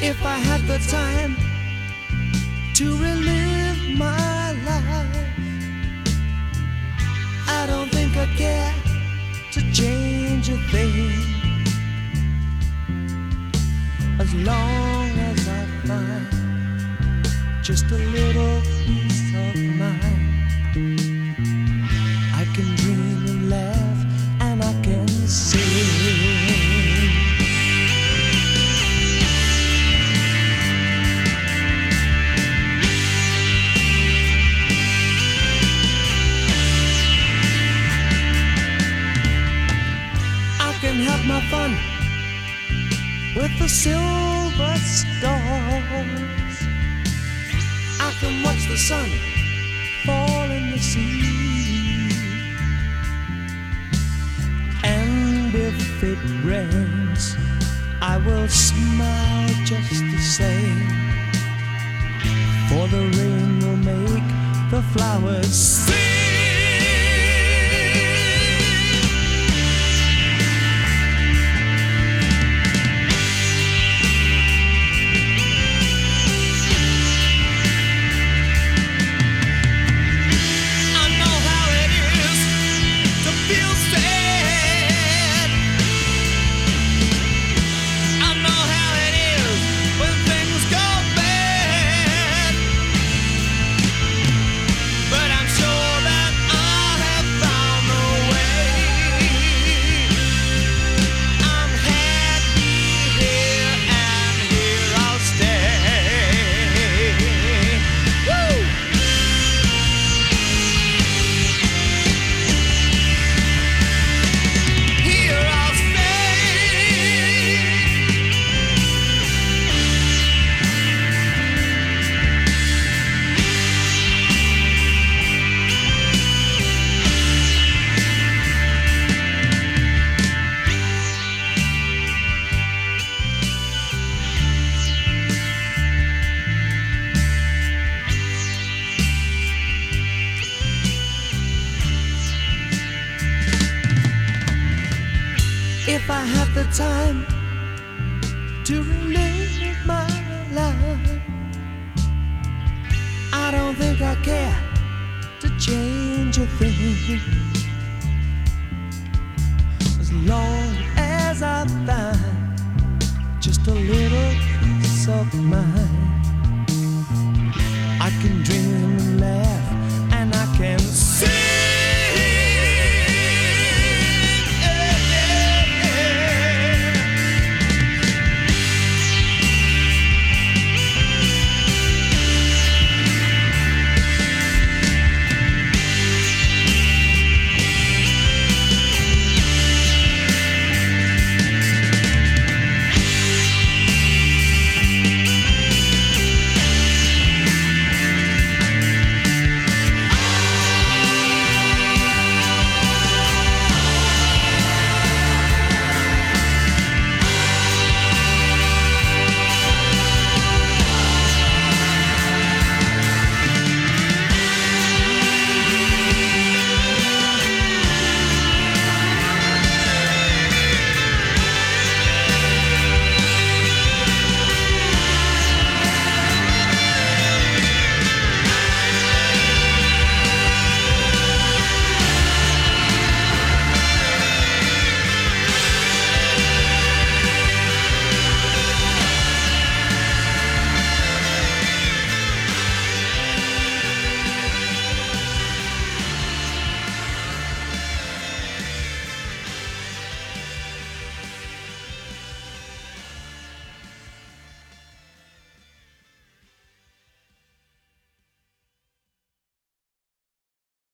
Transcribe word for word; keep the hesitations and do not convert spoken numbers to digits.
If I had the time to relive my life, I don't think I'd care to change a thing, as long as I find just a little peace of mind. I can dream and laugh and I can sing. I can have my fun with the silver stars. I can watch the sun fall in the sea, and if it rains, I will smile just the same, for the rain will make the flowers sing. If I had the time to relive my life, I don't think I care to change a thing, as long as I find just a little peace of mind.